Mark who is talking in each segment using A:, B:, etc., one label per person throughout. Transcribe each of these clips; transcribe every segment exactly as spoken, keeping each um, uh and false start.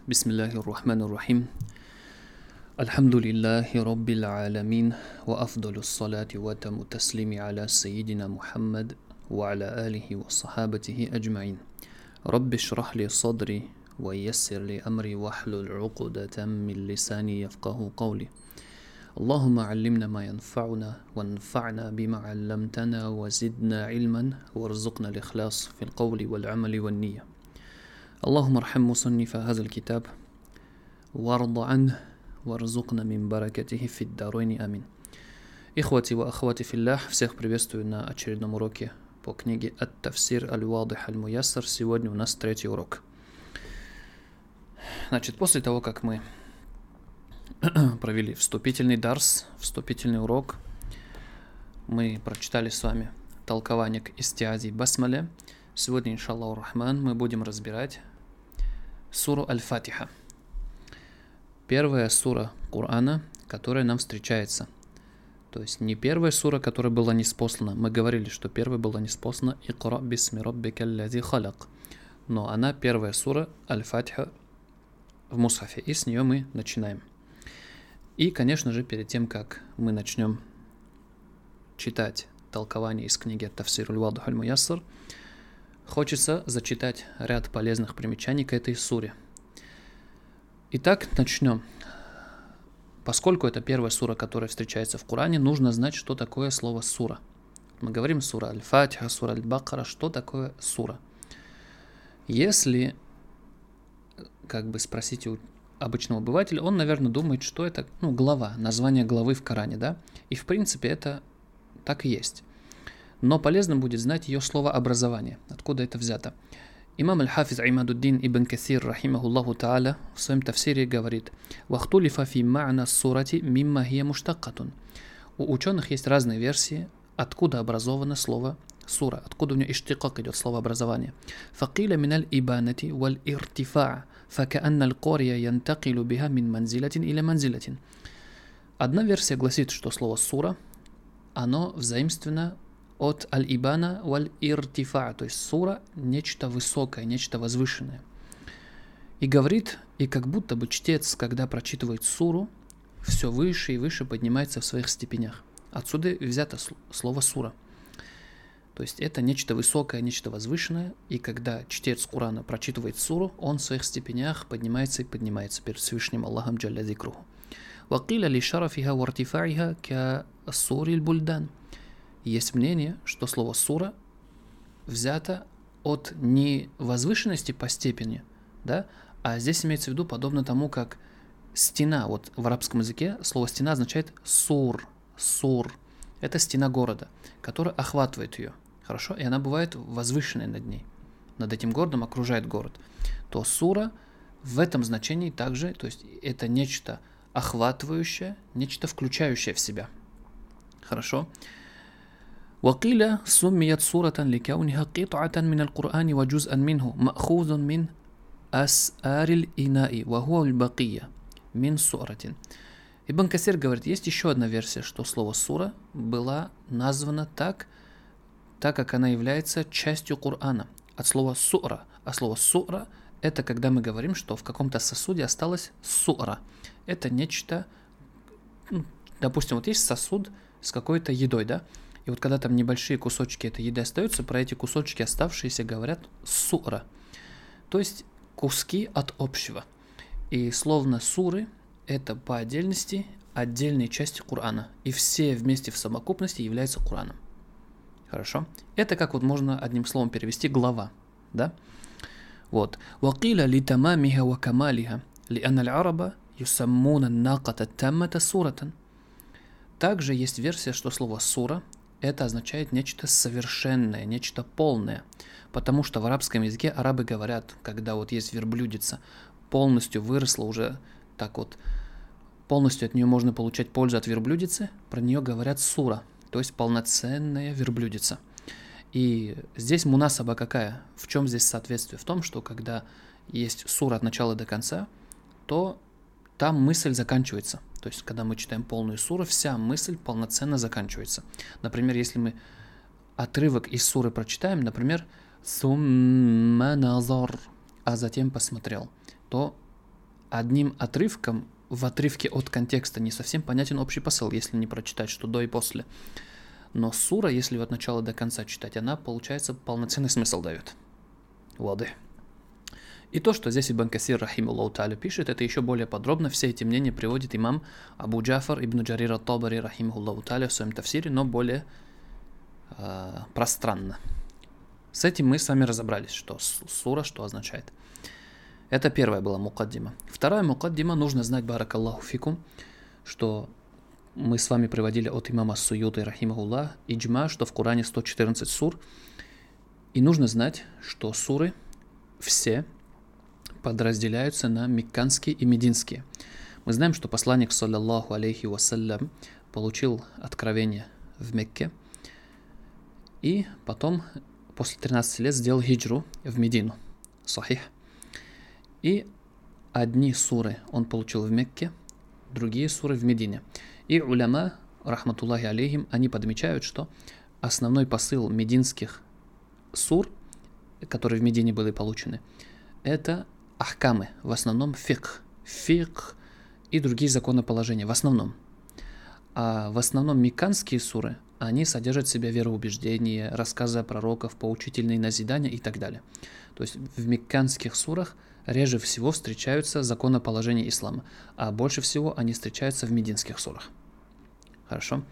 A: Бисмиллахи рахмани рахим. Альхамдулиллахи раббил аламин. Ва афдалу салати ва таму таслими аля сайидина Мухаммад ва аля алихи ва сахабатихи аджмаин. Рабби шрах ли садри ва яссир ли амри ва хлул уқдатам мин лисани яфқаху қавли. اللهم علمنا ما ينفعنا وانفعنا بما علمتنا وزدنا علما وارزقنا الإخلاص في القول والعمل والنية. اللهم ارحم مصنف هذا الكتاب وارض عنه وارزقنا من بركته في الدارين آمين. Ихвати ва ахвати филлях, всех приветствую на очередном уроке по книге Ат-Тафсир Аль-Вадих Аль-Муяссар. Сегодня у нас третий урок. Значит, после того, как мы провели вступительный дарс, вступительный урок, мы прочитали с вами толкование к истиази басмале. Сегодня, иншаллаху рахман, мы будем разбирать суру Аль-Фатиха. Первая сура Корана, которая нам встречается. То есть не первая сура, которая была ниспослана. Мы говорили, что первая была ниспослана «Икра бисми раббика аллази халак». Но она первая сура Аль-Фатиха в мусхафе. И с нее мы начинаем. И, конечно же, перед тем, как мы начнем читать толкование из книги Ат-Тафсир Аль-Вадих Аль-Муяссар, хочется зачитать ряд полезных примечаний к этой суре. Итак, начнем. Поскольку это первая сура, которая встречается в Коране, нужно знать, что такое слово сура. Мы говорим сура Аль-Фатиха, сура Аль-Бакара. Что такое сура? Если как бы спросить у обычного обывателя, он, наверное, думает, что это ну, глава, название главы в Коране, да? И в принципе это так и есть. Но полезно будет знать ее словообразование, откуда это взято. Имам Аль-Хафиз Имадуддин Ибн Касир, рахимахуллаху та'аля, в своем тафсире говорит: «Вахтулифа фи ма'на сурати мимма хия муштаккатун». У ученых есть разные версии, откуда образовано слово сура, откуда у него иштикак идет, словообразование. «Факиля миналь ибанати валь иртифа, факаанна аль-кория янтакилу биха мин манзилатин или манзилатин». Одна версия гласит, что слово сура, оно взаимственно от аль-ибана валь-иртифа, то есть сура – нечто высокое, нечто возвышенное. И говорит, и как будто бы чтец, когда прочитывает суру, все выше и выше поднимается в своих степенях. Отсюда взято слово сура. То есть это нечто высокое, нечто возвышенное, и когда чтец Корана прочитывает суру, он в своих степенях поднимается и поднимается перед Всевышним Аллахом Джалля Зикруху. «Вакиля ли шарафиха вартифаиха ка сури бульдан». Есть мнение, что слово сура взято от не возвышенности по степени, да, а здесь имеется в виду подобно тому, как стена. Вот в арабском языке слово стена означает сур, сур. Это стена города, которая охватывает ее. Хорошо? И она бывает возвышенной над ней. Над этим городом окружает город. То сура в этом значении также, то есть это нечто охватывающее, нечто включающее в себя. Хорошо? وقيل سميت سورة لكونها قطعة من القرآن وجزءا منه مأخوذ من أسآر الإناء وهو البقية من سورة. Ибн Касир говорит, есть еще одна версия, что слово сура была названа так, так как она является частью Корана, от слова сура. А слово сура – это когда мы говорим, что в каком-то сосуде осталось сура. Это нечто, допустим, вот есть сосуд с какой-то едой, да? И вот когда там небольшие кусочки этой еды остаются, про эти кусочки оставшиеся говорят сура. То есть куски от общего. И словно суры – это по отдельности отдельные части Корана. И все вместе в совокупности являются Кораном. Хорошо? Это как вот можно одним словом перевести глава. Да? Вот. «Вакиля ли тамамиха ва камалиха, ли анна аль-араба юсаммуна наката таммата суратан». Также есть версия, что слово сура – это означает нечто совершенное, нечто полное. Потому что в арабском языке арабы говорят, когда вот есть верблюдица, полностью выросла уже так вот, полностью от нее можно получать пользу от верблюдицы, про нее говорят сура, то есть полноценная верблюдица. И здесь мунасаба какая? В чем здесь соответствие? В том, что когда есть сура от начала до конца, то там мысль заканчивается. То есть, когда мы читаем полную суру, вся мысль полноценно заканчивается. Например, если мы отрывок из суры прочитаем, например, «Сумма назар», а затем посмотрел, то одним отрывком, в отрывке от контекста не совсем понятен общий посыл, если не прочитать, что до и после. Но сура, если от начала до конца читать, она, получается, полноценный смысл дает. Лады. И то, что здесь Ибн Касир, рахимуллаху та'аля, пишет, это еще более подробно. Все эти мнения приводит имам Абу Джафар ибн Джарир ат-Табари, рахимуллаху та'аля, в своем тафсире, но более э, пространно. С этим мы с вами разобрались, что сура, что означает. Это первая была мукаддима. Вторая мукаддима, нужно знать, баракаллаху фикум, что мы с вами приводили от имама Суюты, рахимахуллах, иджма, что в Коране сто четырнадцать сур. И нужно знать, что суры все подразделяются на мекканские и мединские. Мы знаем, что посланник, саллаллаху алейхи вассалям, получил откровение в Мекке и потом, после тринадцати лет, сделал хиджру в Медину. Сахих. И одни суры он получил в Мекке, другие суры в Медине. И уляма, рахматуллахи алейхим, они подмечают, что основной посыл мединских сур, которые в Медине были получены, это ахкамы, в основном фикх, фикх и другие законоположения, в основном. А в основном мекканские суры, они содержат в себе вероубеждения, рассказы о пророках, поучительные назидания и так далее. То есть в мекканских сурах реже всего встречаются законоположения ислама, а больше всего они встречаются в мединских сурах. Хорошо.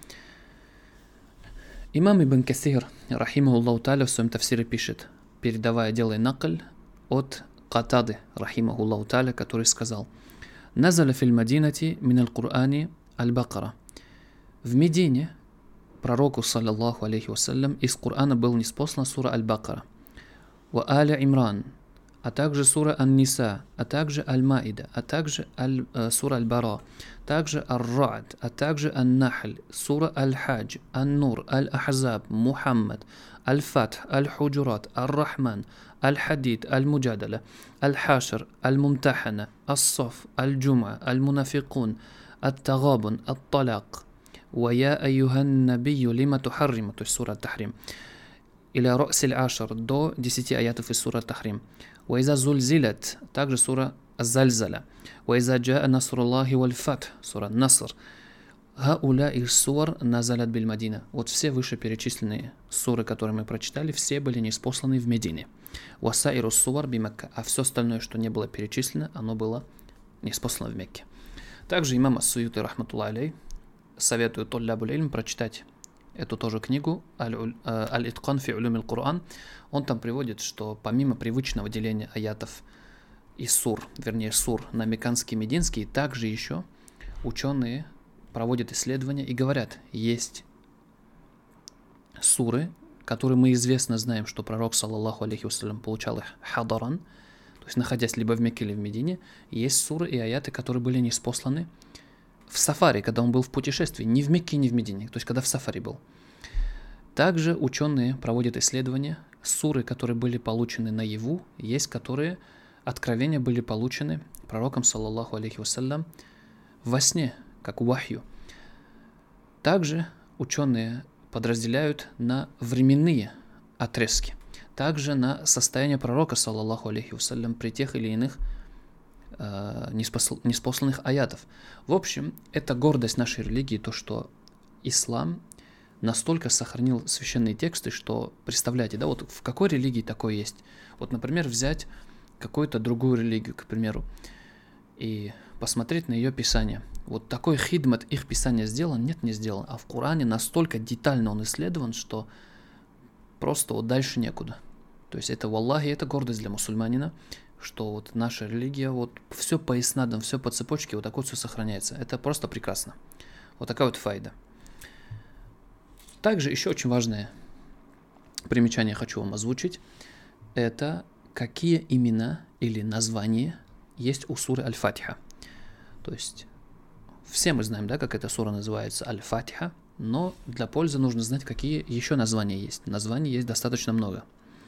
A: Имам Ибн Касир, рахимахуллаху та'аля, в своем тафсире пишет, передавая, делая накль от Катады, рахимахуллаху та'аля, который сказал: «Назаля фил Мадинати мин аль-Кур'ани аль-Бакара». В Медине пророку, саллаллаху алейхи вассалям, из Корана был ниспослан сура Аль-Бакара, ва Аля Имран, а также сура Ан-Ниса, а также Аль-Маида, а также аль, э, сура Аль-Бара, также Ар-Ра'д, а также Ан-Нахль, сура Аль-Хадж, Ан-Нур, Аль-Ахзаб, Мухаммад, Аль-Фатх, Аль-Худжурат, Ар-Рахман, Аль-Хадид, Аль-Муджадала, Аль-Хашр, Аль-Мумтахана, Ас-Саф, Аль-Джум'a, Аль-Мунафикун, Ат-Тагабун, Ат-Талак, Ва я айюхан набию лима тухарриму, то есть сура Тахрим, или Росиль Ашар, до десяти аятов из сура Тахрим. Ва иза зульзилят, также сура Зальзаля. Ва иза джаа насруллахи валь фатх, сура Наср. Хауля из сур назалят биль Мадина. Вот все вышеперечисленные суры, которые мы прочитали, все были ниспосланы в Медине. Васаиру суар би Мекка, а все остальное, что не было перечислено, оно было ниспослано в Мекке. Также имам Ас-Суюти, рахматуллахи алейх, советую толлябуль илм прочитать эту тоже книгу «Аль-Иткан фи улюмил Кур'ан». Он там приводит, что помимо привычного деления аятов из сур, вернее сур на мекканские и мединские, также еще ученые проводят исследования и говорят, есть суры, которые мы известно знаем, что пророк, саллаллаху алейхи вассалям, получал их хадаран, то есть находясь либо в Мекке или в Медине. Есть суры и аяты, которые были ниспосланы в сафари, когда он был в путешествии, ни в Мекке, ни в Медине, то есть когда в сафари был. Также ученые проводят исследования. Суры, которые были получены наяву, есть, которые откровения были получены пророком, саллаллаху алейхи вассалям, во сне, как вахью. Также ученые подразделяют на временные отрезки, также на состояние пророка, саллаллаху алейхи вассалям, при тех или иных э, неспосл, неспосланных аятов. В общем, это гордость нашей религии, то, что ислам настолько сохранил священные тексты, что, представляете, да, вот в какой религии такое есть? Вот, например, взять какую-то другую религию, к примеру, и посмотреть на ее писание. Вот такой хидмат их писания сделан? Нет, не сделан. А в Коране настолько детально он исследован, что просто вот дальше некуда. То есть это, валлахи, это гордость для мусульманина, что вот наша религия, вот все по иснадам, все по цепочке, вот так вот все сохраняется. Это просто прекрасно. Вот такая вот файда. Также еще очень важное примечание хочу вам озвучить. Это какие имена или названия есть у суры Аль-Фатиха. То есть все мы знаем, да, как эта сура называется, Аль-Фатиха, но для пользы нужно знать, какие еще названия есть. Названий есть достаточно много.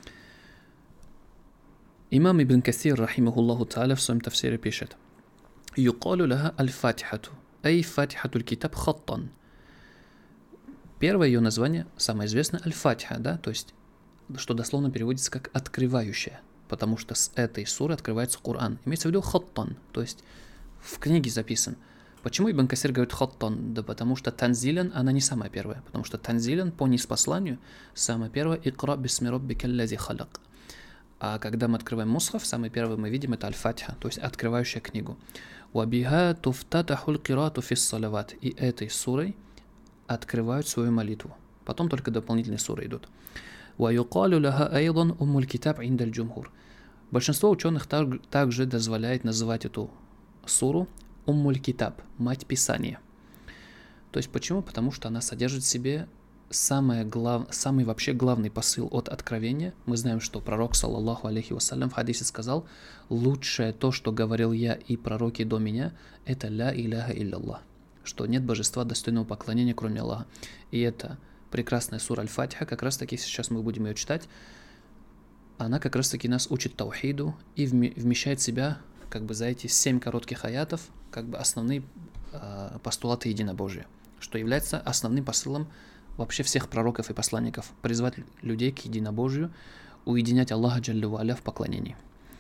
A: Имам Ибн Касир, рахимахуллаху та'аля, в своем тафсире пишет: «Юкалу лаха аль-Фатихату, ай фатихатуль китаб хаттан». Первое ее название, самое известное, Аль-Фатиха, да, то есть, что дословно переводится как «открывающая», потому что с этой суры открывается Коран. Имеется в виду хаттан, то есть в книге записан. Почему Ибн Касир говорит хаттан? Да потому что танзилен, она не самая первая. Потому что танзилен по ниспосланию самая первая икра бисми раббика аллази халак. А когда мы открываем мусхаф, самый первый мы видим это аль-фатиха, то есть открывающая книгу. Вабиха туфтатахул кирату фис салават. И этой сурой открывают свою молитву. Потом только дополнительные суры идут. ويقال لها أيضا أم الكتاب عند الجمهور. Большинство ученых также дозволяет называть эту суру Уммуль Китаб, мать Писания. То есть почему? Потому что она содержит в себе самое глав... самый вообще главный посыл от откровения. Мы знаем, что пророк, саллаллаху алейхи вассалям, в хадисе сказал: лучшее то, что говорил я и пророки до меня, это ля иляха илляллах, что нет божества достойного поклонения, кроме Аллаха. И это прекрасная сура Аль-Фатиха, как раз таки сейчас мы будем ее читать. Она как раз таки нас учит таухиду и вмещает в себя, как бы за эти семь коротких аятов, как бы основные э, постулаты единобожия, что является основным посылом вообще всех пророков и посланников, призвать людей к единобожию, уединять Аллаха Джалля ва аля в поклонении.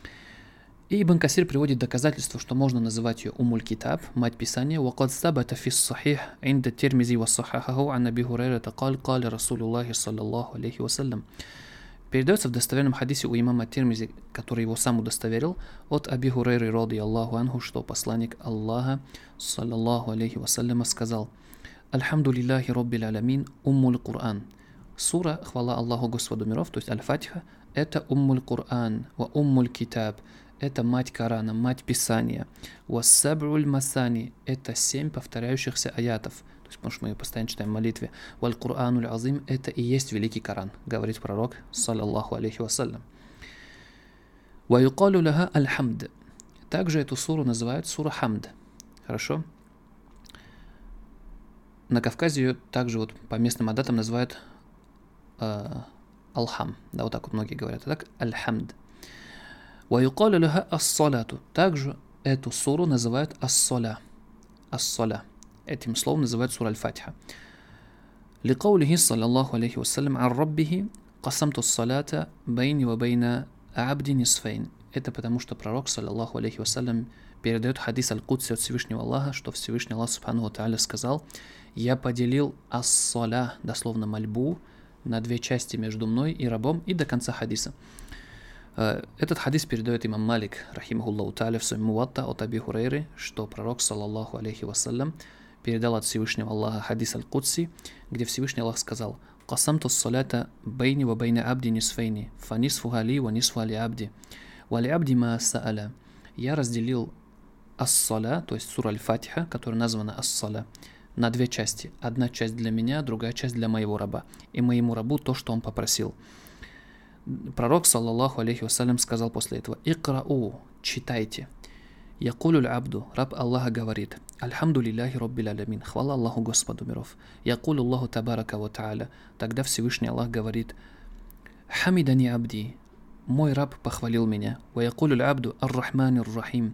A: И Ибн Касир приводит доказательство, что можно называть ее Умуль Китаб, мать Писания. وقد ثبت في الصحيح عند الترمذي وصححه عن أبي هريرة قال قال رسول الله صلى الله عليه وسلم. Передается в достоверном хадисе у имама Тирмизи, который его сам удостоверил, от Аби Хурейры ради Аллаху анху, что посланник Аллаха, саллаллаху алейхи вассаляма, сказал: Альхамду лиллахи роббил алямин уммуль Кур'ан. Сура «Хвала Аллаху Господу миров», то есть Аль-Фатиха, это уммуль Кур'ан, ва уммуль Китаб, это мать Корана, мать Писания, ва саб'уль масани, это семь повторяющихся аятов, потому что мы постоянно читаем в молитве. «Валь Кур'ануль азим» — это и есть великий Коран, говорит пророк, саллаллаху алейхи вассалям. «Ва юкалю лаха аль-хамд». Также эту суру называют сура Хамд. Хорошо? На Кавказе ее также вот по местным адатам называют э, Алхам. Да, вот так вот многие говорят. Так, Аль-Хамд. «Ва юкалю лаха ас-салату». Также эту суру называют ас-саля. Ас-саля. Этим словом называют сура Аль-Фатиха. لقوله صلى الله عليه وسلم عن ربه قسمت الصلاة بيني وبين عبد نصفين. Это потому что пророк, саллаллаху алейхи вассалям, передает хадис Аль-Кудси от Всевышнего Аллаха, что Всевышний Аллах субхану ва тааля сказал: «Я поделил ас-саля», дословно мольбу, на две части между мной и рабом, и до конца хадиса. Этот хадис передает имам Малик, рахимахуллаху тааля, в своем Муатта от Аби Хурейры, что пророк, саллаллаху алейхи вассалям, передал от Всевышнего Аллаха хадис Аль-Кудси, где Всевышний Аллах сказал: «Касамту ссалята бейни ва бейна абди нисфейни, фа нисфуха ли ва нисфуха ли абди, ва ли абди ма сааля». Я разделил ас-саля, то есть сура Аль-Фатиха, которая названа ас-саля, на две части. Одна часть для меня, другая часть для моего раба. И моему рабу то, что он попросил. Пророк, саллаллаху алейхи вассалям, сказал после этого: «Икрау», читайте. Якулю абду, раб Аллаха говорит: Альхамду лиллахи роббил алямин, хвала Аллаху Господу миров. Якулю Аллаху табарака ва тааля. Тогда Всевышний Аллах говорит: Хамидани абди, мой раб похвалил меня. Ва якулю абду ар-рахманир рахим.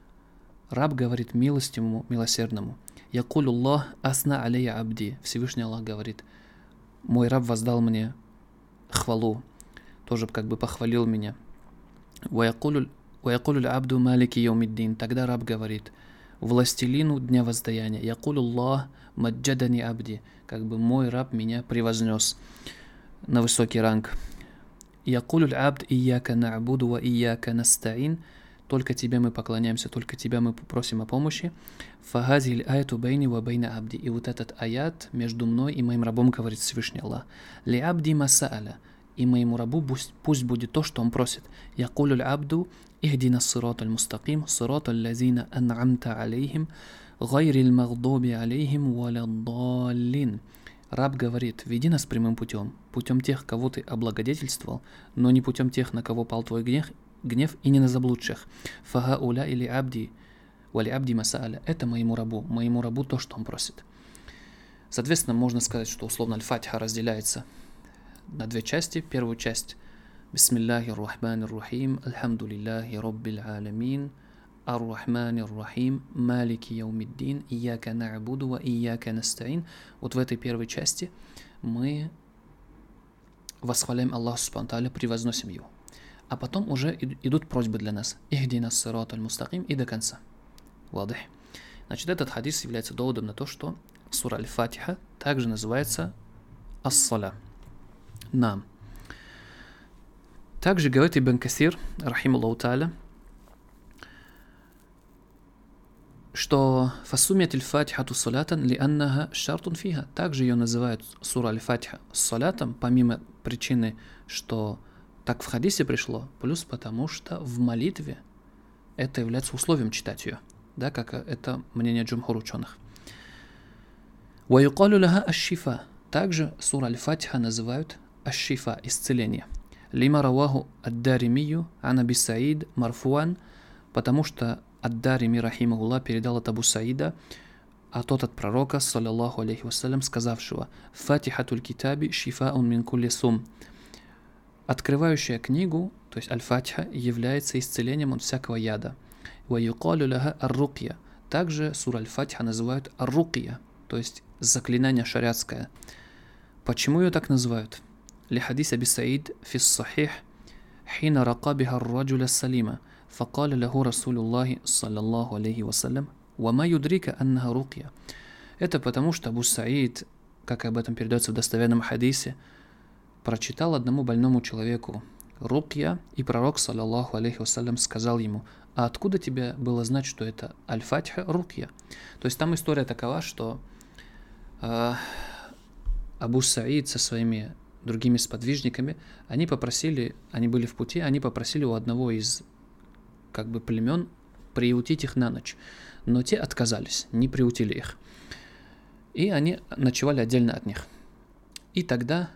A: Раб говорит милостивому, милосердному. Якулю Аллах асна алейя абди. Всевышний Аллах говорит: мой раб воздал мне хвалу, тоже как бы похвалил меня. Ва якулю وَيَقُولُ الْعَبْدُ مَالِكِ يَوْمِ الدِّينِ. Тогда раб говорит: властелину дня воздаяния. يَقُولُ اللَّهُ مَجَّدَنِي عَبْدِي. Как бы мой раб меня превознес на высокий ранг. يَقُولُ الْعَبْدُ إِيَّاكَ نَعْبُدُ وَإِيَّاكَ نَسْتَعِينُ. Только тебе мы поклоняемся, только тебя мы просим о помощи. فَهَذِهِ الْآيَةُ بَيْنِي وَبَيْنَ عَبْدِي. И вот этот аят между мной и моим рабом, говорит Всевышний Аллах. لِعَبْدِي مَا سَأَلَ. И моему рабу пусть, пусть будет то, что он просит. يَقُولُ الْعَبْدُ اهدنا الصراط المستقيم صراط الذين أنعمت عليهم غير المغضوب عليهم ولا الضالين. Раб говорит: веди нас прямым путем, путем тех, кого ты облагодетельствовал, но не путем тех, на кого пал твой гнев, гнев и не на заблудших. Фагауля или абди, вали абди масаля. Это моему рабу, моему рабу то, что он просит. Соответственно, можно сказать, что условно Аль-Фатиха разделяется на две части. Первую часть: Бисмиллахи р-Рахмани р-Рахим, Альхамдулиллахи Роббил Алямин, Ар-Рахмани р-Рахим, Малики Яумиддин, Ияка на'буду ва Ияка настаин. Вот в этой первой части мы восхваляем Аллаха субхану ва тааля, превозносим его. А потом уже идут просьбы для нас. Ихдина ссирата аль-мустаким, и до конца. Вадых. Значит, этот хадис является доводом на то, что сура Аль-Фатиха также называется ас-саля. Нам. Также говорит Ибн Касир, рахималлаху тааля, что фасумят аль-фатихату салатан лианнаха шартун фиха. Также ее называют сура аль-фатиха салатом, помимо причины, что так в хадисе пришло, плюс потому что в молитве это является условием читать ее, да, как это мнение джумхур ученых. وَيُقَالُ لَهَا الشِّفَا. Также сура аль-фатиха называют аш-шифа, исцеление. Лима раваху ад-даримию ан Аби Саид марфуан, потому что ад-дарими рахимахуллах передал от Абу Саида, а тот от пророка, саллаллаху алейхи вассалям, сказавшего: «Фатихатуль китаби шифаун мин кулли сум». Открывающая книгу, то есть аль-фатиха, является исцелением от всякого яда. وَيُقَالُ لَهَا الرُّقْيَا. Также сура аль-фатиха называют ар-рукья, то есть заклинание шариатское. Почему ее так называют? لحديث أبي سعيد في الصحيح حين رقى بها الرجل السليم فقال له رسول الله صلى الله عليه وسلم وما يدريك أنها رقية. Это потому, что Абу Саид, как об этом передается в достоверном хадисе, прочитал одному больному человеку рукья, и пророк, саллаллаху алейхи вассалям, сказал ему: а откуда тебе было знать, что это аль-фатиха рукья? То есть там история такова, что э, Абу Саид со своими другими сподвижниками, они попросили, они были в пути, они попросили у одного из как бы племен приютить их на ночь, но те отказались, не приютили их, и они ночевали отдельно от них. И тогда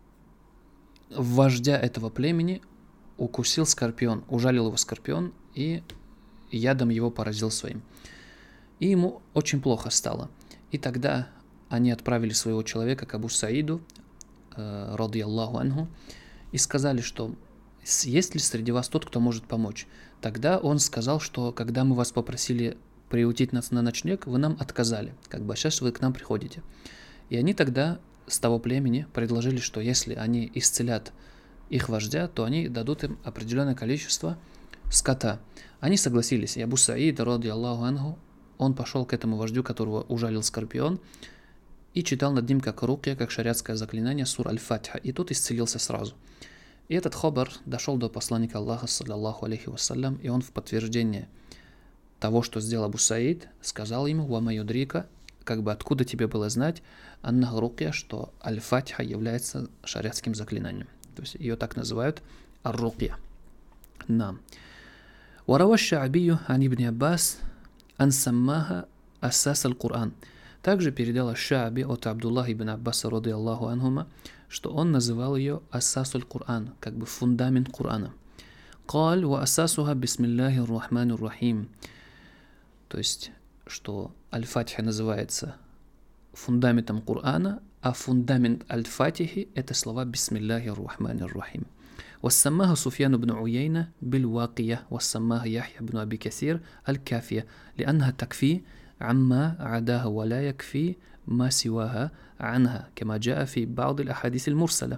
A: вождя этого племени укусил скорпион, ужалил его скорпион и ядом его поразил своим. И ему очень плохо стало. И тогда они отправили своего человека к Абу Саиду, э, радийаллаху анху, и сказали, что есть ли среди вас тот, кто может помочь. Тогда он сказал, что когда мы вас попросили приютить нас на ночлег, вы нам отказали, как бы, а сейчас вы к нам приходите. И они тогда с того племени предложили, что если они исцелят их вождя, то они дадут им определенное количество скота. Они согласились, и Абу Саид, радийаллаху анху, он пошел к этому вождю, которого ужалил скорпион, и читал над ним как рукья, как шариатское заклинание, сура аль-фатиха, и тот исцелился сразу. И этот хабар дошел до посланника Аллаха, саллаллаху алейхи вассалям, и он в подтверждение того, что сделал Абу Саид, сказал ему: «Ва ма юдрика», как бы откуда тебе было знать, анна рукья, что аль-фатиха является шариатским заклинанием. То есть ее так называют ар-рукья. Нам. وروى الشعبي عن ابن عباس أن سماها أساس القرآن. Также передал аш-Шааби от Абдуллаха ибн Аббаса, радийаллаху анхума, что он называл ее асасуль Кур'ан, как бы фундамент Кур'ана. قال وأساسها بسم الله الرحمن الرحيم. То есть, что аль-фатиха называется фундаментом Кур'ана, а фундамент аль-фатихи это слова бисмиллахи ар-рахмани ар-рахим. وسماها سفيان بن عيينة بالواقية وسماها يحيى بن أبي كثير الكافية لأنها تكفي عما عداها ولا يكفي ما سواها عنها كما جاء في بعض الأحاديث المرسلة.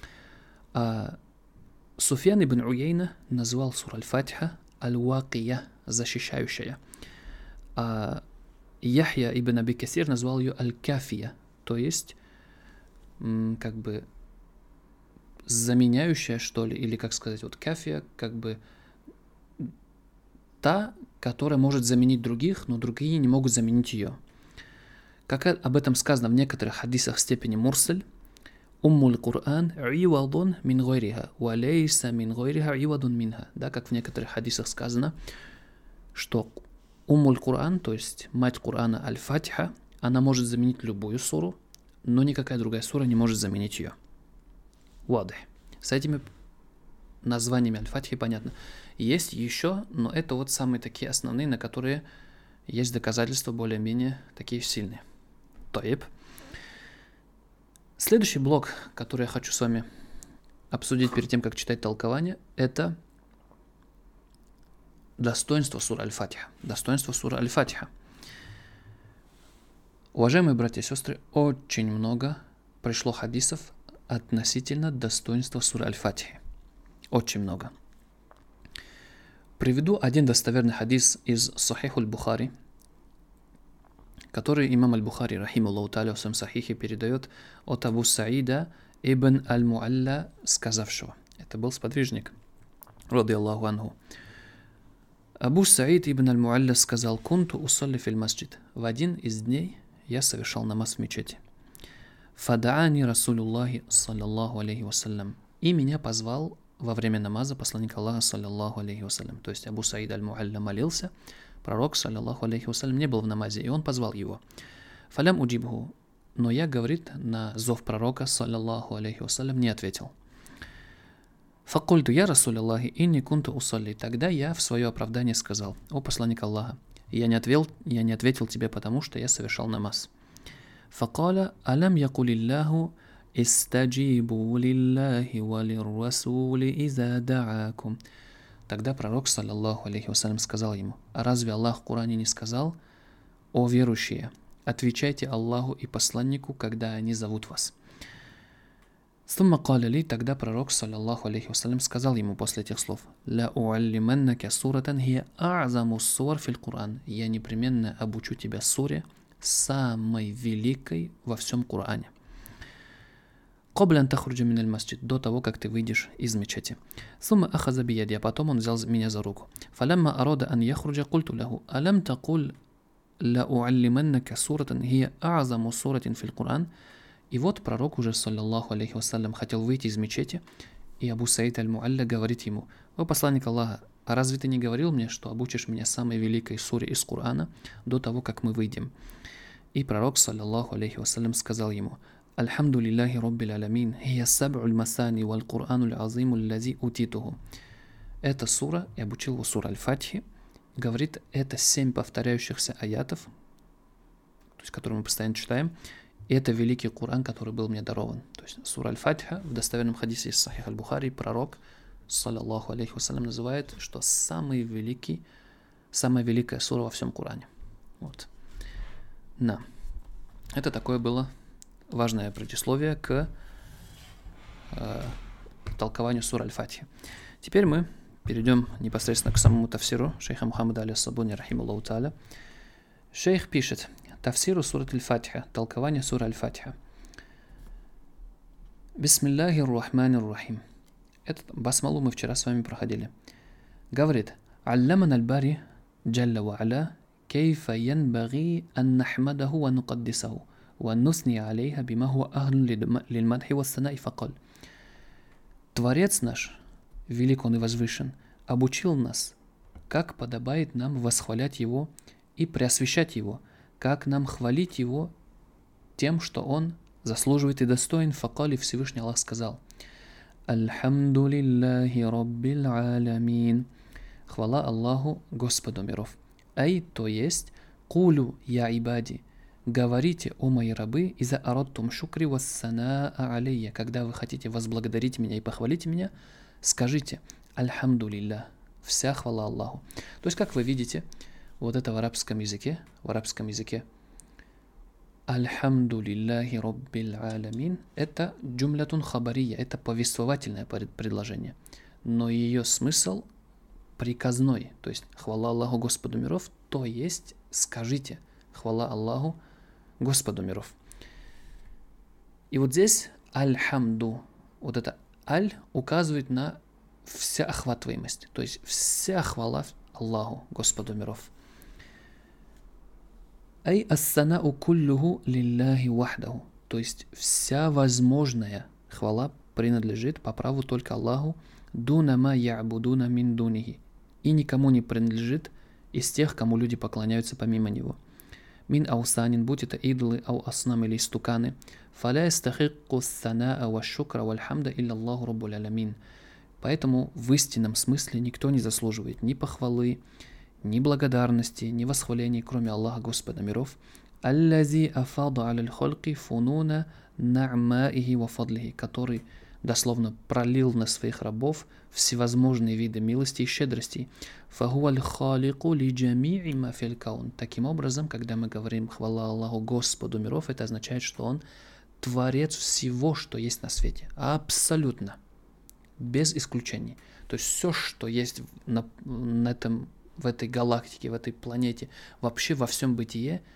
A: Суфьян ибн Уейна назвал сура аль-Фатиха аль-Вакия, защищающая. А Яхья ибн Аби Касир назвал ее аль-Кафия, то есть как бы заменяющая, что ли, или как сказать, вот кафия, как бы та, которая может заменить других, но другие не могут заменить ее. Как об этом сказано в некоторых хадисах в степени мурсаль, «Уммуль Кур'ан ивадун мин гойриха, ва лейса мин гойриха ивадун минха». Да, как в некоторых хадисах сказано, что Уммуль Кур'ан, то есть мать Кур'ана аль-Фатиха, она может заменить любую суру, но никакая другая сура не может заменить ее. Вадых. С этими названиями аль-Фатихи понятно. Есть еще, но это вот самые такие основные, на которые есть доказательства более-менее такие сильные. Таиб. Следующий блок, который я хочу с вами обсудить перед тем, как читать толкование, это достоинство сура аль-Фатиха. Достоинство сура аль-Фатиха. Уважаемые братья и сестры, очень много пришло хадисов относительно достоинства сура аль-Фатихи. Очень много. Приведу один достоверный хадис из Сахих аль-Бухари, который имам Аль-Бухари, рахималлаху тааля, в своем сахихе передает от Абу Саида ибн Аль-Муалля, сказавшего. Это был сподвижник, ради Аллаху анху. Абу Саид ибн Аль-Муалля сказал: «Кунту усалли фил масджид». В один из дней я совершал намаз в мечети. «Фадаани Расулюллахи саллаллаху алейхи вассалям». И меня позвал во время намаза посланник Аллаха саллаллаху алейхи вассалям. То есть Абу Саид Аль-Муалля молился, пророк саллаллаху алейхи вассалям не был в намазе, и он позвал его. «Фалям уджибху». Но я, говорит, на зов пророка саллаллаху алейхи вассалям не ответил. «Факульту я Расуль Аллахи инни кунту усалли». Тогда я в свое оправдание сказал: «О посланник Аллаха, я не ответил, я не ответил тебе, потому что я совершал намаз». «Факаля алям якулиллаху истаджибу лиллахи валиррасули иза даакум». Тогда пророк, саллаллаху алейхи вассалям, сказал ему: «А разве Аллах в Коране не сказал: о верующие, отвечайте Аллаху и посланнику, когда они зовут вас?» «Сумма каля ли», тогда пророк, саллаллаху алейхи вассалям, сказал ему после этих слов: «Ла уаллиманнака суратан хия а'заму суар фил Кур'ан». Я непременно обучу тебя суре, самой великой во всем Коране. «Коблян тахруджа миналь масджид», до того, как ты выйдешь из мечети. «Сумма ахаза бияди», а потом он взял меня за руку. «Фалямма арода ан яхруджа культу лаху, алям такуль ла уаллиманнака суратан хия а'заму суратин фил Кур'ан». И вот пророк уже, саллаллаху алейхи вассалям, хотел выйти из мечети, и Абу Саид Аль-Муалля говорит ему: «О посланник Аллаха, а разве ты не говорил мне, что обучишь меня самой великой суре из Корана до того, как мы выйдем?» И пророк, саллаллаху алейхи вассалям, сказал ему: «Альхамду лиллахи роббил аламин, хия саб'уль масани валь Курануль азимуль лази утитуху». Эта сура, и обучил его сура Аль-Фатхи, говорит, это семь повторяющихся аятов, то есть, которые мы постоянно читаем, и это великий Коран, который был мне дарован. То есть сура Аль-Фатиха в достоверном хадисе из Сахих Аль-Бухари пророк, саллаллаху алейхи вассалям, называет, что самый великий, самая великая сура во всем Коране. Вот. На. Это такое было важное предисловие к э, толкованию сура Аль-Фатихи. Теперь мы перейдем непосредственно к самому тафсиру шейха Мухаммада аль-Сабуни, рахималлаху тааля. Шейх пишет: «Тафсиру сурат Аль-Фатиха», толкование сура Аль-Фатиха. Бисмиллахир рахманир рахим. Этот басмалу мы вчера с вами проходили. Говорит: «Алляман аль-Бари джалла ва аля кейфа янбаги ан нахмадаху ва нукаддисаху ва нусни алейха бима хуа ахлун лилмадхи ва санаи факал». Творец наш, велик он и возвышен, обучил нас, как подобает нам восхвалять Его и преосвящать Его, как нам хвалить Его тем, что Он заслуживает и достоин. Факали, Всевышний Аллах сказал: «Альхамду лиллахи роббил аламин». Хвала Аллаху, Господу миров. Ай, то есть, кулю я ибади, говорите, о мои рабы, иза арадтум шукри вассанаа алейя, когда вы хотите возблагодарить меня и похвалить меня, скажите: «Альхамду лиллах», вся хвала Аллаху. То есть, как вы видите, вот это в арабском языке, в арабском языке «Альхамду лиллахи роббил аламин» — это джумлятун хабария, это повествовательное предложение, но ее смысл приказной, то есть хвала Аллаху Господу миров, то есть скажите хвала Аллаху Господу миров. И вот здесь «Альхамду», вот это «аль» указывает на всеохватываемость, то есть вся хвала Аллаху Господу миров. Ай ассанау куллюху лиллахи вахдаху, то есть вся возможная хвала принадлежит по праву только Аллаху, дуна ма я'будуна мин дунихи, и никому не принадлежит из тех, кому люди поклоняются помимо него. Мин аусанин, будь это идолы, ау аснам или истуканы, фаля ястахикку санаа ва шукра валь хамда илля Аллаху раббуль аламин. Поэтому в истинном смысле никто не заслуживает ни похвалы, ни благодарности, ни восхваления, кроме Аллаха, Господа миров. Аллази афада аляль хольки фунуна на'маихи ва фадлихи, который дословно пролил на своих рабов всевозможные виды милости и щедростей. Фахуаль халику ли джами'i ма фил каун. Таким образом, когда мы говорим хвала Аллаху Господу миров, это означает, что Он творец всего, что есть на свете. Абсолютно. Без исключений. То есть все, что есть на, на этом в этой галактике, в этой планете, вообще во всем бытие,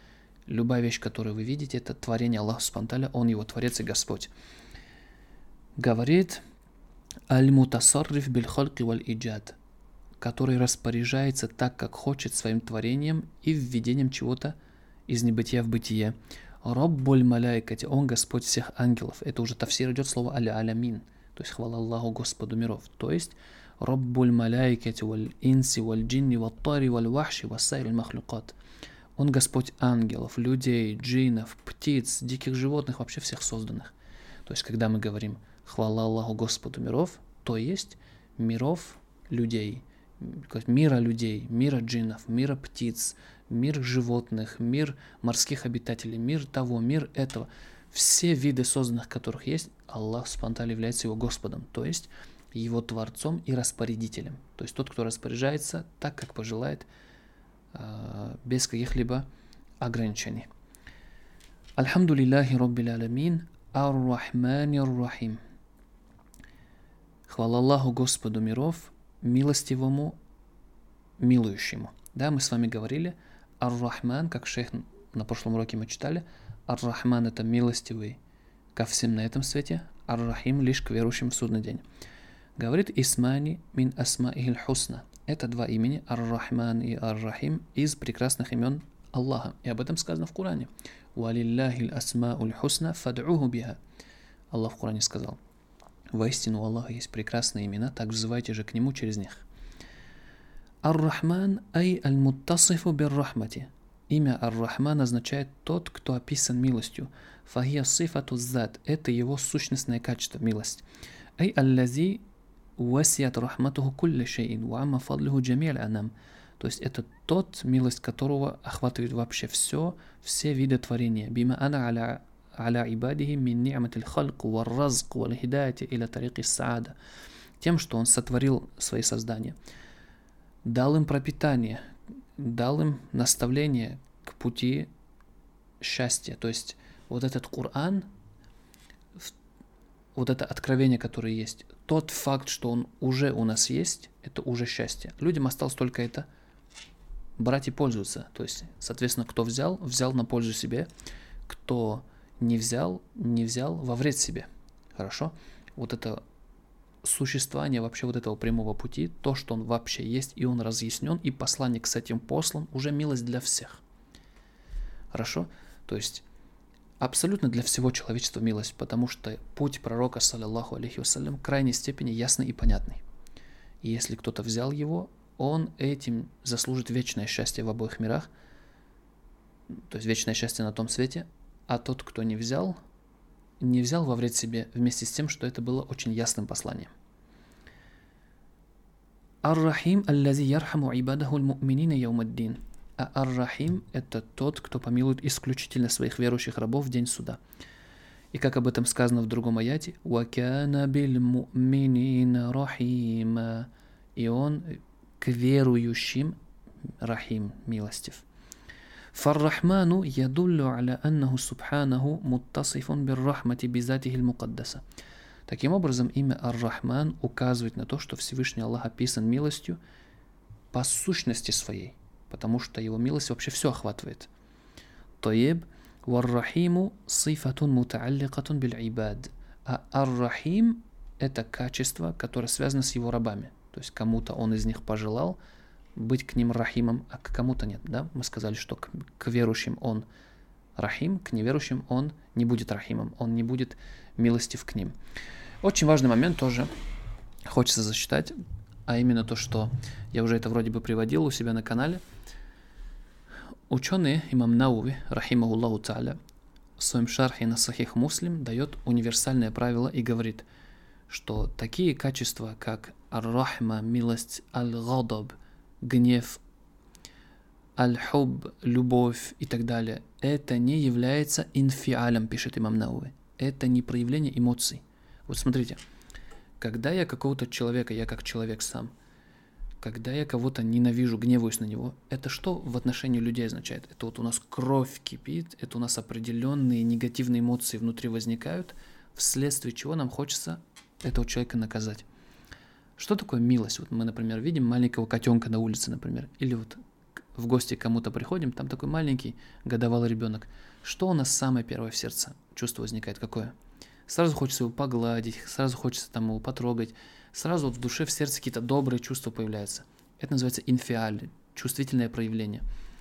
A: Любая вещь, которую вы видите, это творение Аллаха субхану ва тааля, Он его Творец и Господь. Говорит «Аль-мутасарриф биль-хальки валь-иджад», который распоряжается так, как хочет своим творением и введением чего-то из небытия в бытие. Раббуль маляйкати, Он Господь всех ангелов. Это уже тафсир идет слово «аля-алямин», то есть хвала Аллаху Господу миров. То есть Раббуль маляйкати валь-инси валь-джинни вал-тари валь-вахши вассайриль махлюкат. Он Господь ангелов, людей, джиннов, птиц, диких животных, вообще всех созданных. То есть, когда мы говорим «Хвала Аллаху Господу миров», то есть миров людей, мира людей, мира джиннов, мира птиц, мир животных, мир морских обитателей, мир того, мир этого. Все виды созданных, которых есть, Аллах субхану ва тааля является его Господом, то есть его Творцом и распорядителем. То есть тот, кто распоряжается так, как пожелает, без каких-либо ограничений. Альхамду лиллахи роббил алямин, ар-рахмани ар-рахим. Хвала Аллаху Господу миров, милостивому, милующему. Да, мы с вами говорили, ар-рахман, как шейх на прошлом уроке мы читали, ар-рахман это милостивый ко всем на этом свете, ар-рахим лишь к верующим в судный день. Говорит исмани мин асмаихил хусна. Это два имени, Ар-Рахман и Ар-Рахим, из прекрасных имен Аллаха. И об этом сказано в Коране. «Валиллахи асмауль хусна фад'уху биха». Аллах в Коране сказал: «Воистину у Аллаха есть прекрасные имена, так взывайте же к Нему через них». Ар-Рахман ай аль-муттасифу бир-рахмати. Имя Ар-Рахман означает тот, кто описан милостью. Фахия сифату зад. Это его сущностное качество, милость. Ай аллази васият рахматуху кулли шейин ва амма фадлиху джами'аль анам. То есть это тот, милость которого охватывает вообще все, все виды творения. Бима ана аля аля ибадихи мин ни'матил хальк вар разк вал хидаяти иля тарики саада. Тем, что он сотворил свои создания, дал им пропитание, дал им наставление к пути счастья. То есть вот этот Коран, вот это откровение, которое есть, тот факт, что он уже у нас есть, это уже счастье. Людям осталось только это брать и пользоваться. То есть, соответственно, кто взял, взял на пользу себе, кто не взял, не взял во вред себе. Хорошо? Вот это существование вообще вот этого прямого пути, то, что он вообще есть, и он разъяснен, и посланник с этим послан, уже милость для всех. Хорошо? То есть абсолютно для всего человечества милость, потому что путь пророка, саллаллаху алейхи вассалям, в крайней степени ясный и понятный. И если кто-то взял его, он этим заслужит вечное счастье в обоих мирах, то есть вечное счастье на том свете, а тот, кто не взял, не взял во вред себе, вместе с тем, что это было очень ясным посланием. Ар-Рахим аллази ярхаму ибадаху аль-му'минина яумаддин. А Ар-Рахим – это тот, кто помилует исключительно своих верующих рабов в день суда. И как об этом сказано в другом аяте, «Вакана биль му'минина рахима». И он к верующим рахим, милостив. «Фар-Рахману ядуллю аля аннаху субханаху муттасифун бир-рахмати бизатихи аль-мукаддаса». Таким образом, имя Ар-Рахман указывает на то, что Всевышний Аллах описан милостью по сущности своей, потому что его милость вообще все охватывает. Таиб вар-рахиму сифатун мутаалликатун биль-ибад. А ар-рахим – это качество, которое связано с его рабами. То есть кому-то он из них пожелал быть к ним рахимом, а к кому-то нет. Да? Мы сказали, что к, к верующим он рахим, к неверующим он не будет рахимом, он не будет милостив к ним. Очень важный момент тоже хочется зачитать, а именно то, что я уже это вроде бы приводил у себя на канале. Ученый имам Науви, рахимахуллаху тааля, в своем шархе на Сахих Муслим дает универсальное правило и говорит, что такие качества, как ар-рахма, милость, аль-гадаб, гнев, аль-хуб, любовь и так далее, это не является инфиалем, пишет имам Науви. Это не проявление эмоций. Вот смотрите, когда я какого-то человека, я как человек сам, когда я кого-то ненавижу, гневаюсь на него, это что в отношении людей означает? Это вот у нас кровь кипит, это у нас определенные негативные эмоции внутри возникают, вследствие чего нам хочется этого человека наказать. Что такое милость? Вот мы, например, видим маленького котенка на улице, например, или вот в гости к кому-то приходим, там такой маленький годовалый ребенок. Что у нас самое первое в сердце чувство возникает? Какое? Сразу хочется его погладить, сразу хочется там его потрогать, сразу вот в душе, в сердце какие-то добрые чувства появляются. Это называется инфиаль, чувствительное проявление.